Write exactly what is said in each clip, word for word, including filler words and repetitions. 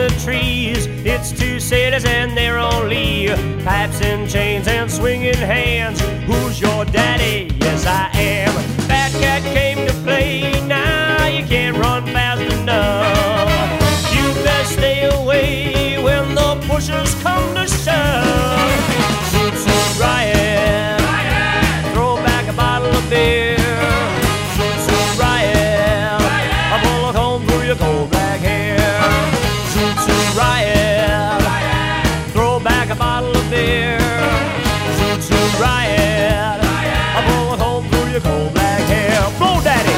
the trees. It's two cities and they're only pipes and chains and swinging hands. Who's your daddy? Yes, I am. Fat cat came to play. Now you can't run fast enough. You best stay away when the pushers come to shove. Zoot Suit Riot, riot. Throw back a bottle of beer. Zoot Suit Riot, riot. A bullet home through your cold black hair. Zoot Suit Riot, riot. Throw back a bottle of beer. Zoot Suit Riot, riot. A bullet home through your cold black hair. Blow, daddy.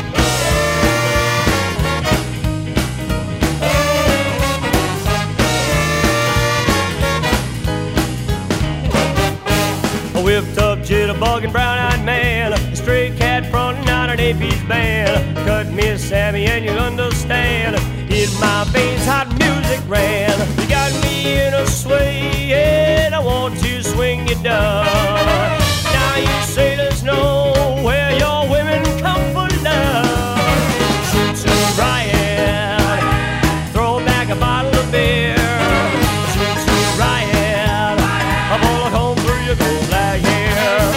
A whipped up, jitterbugging, brown-eyed man, a stray cat frontin' out an A P's band. Cut me, Sammy, and you'll understand. In my veins, hot music ran. You got me in a sway, and I want to swing you down. Now you sailors know where your women come for love. Zoot Suit Riot, throw back a bottle of beer. Zoot Suit Riot, a bullet home through your cold black hair.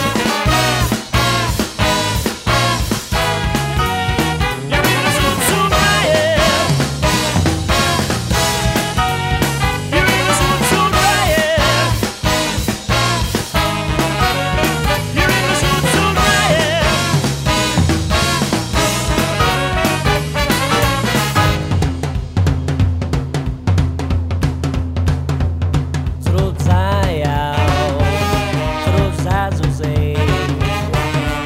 Give me the Zoot Suit Riot. Give me the Zoot Suit Riot. Give me the Zoot Suit Riot. Trudzają, trudzadzą się.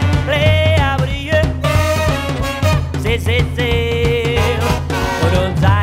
Play out with you. Say, say, say. Trudzają.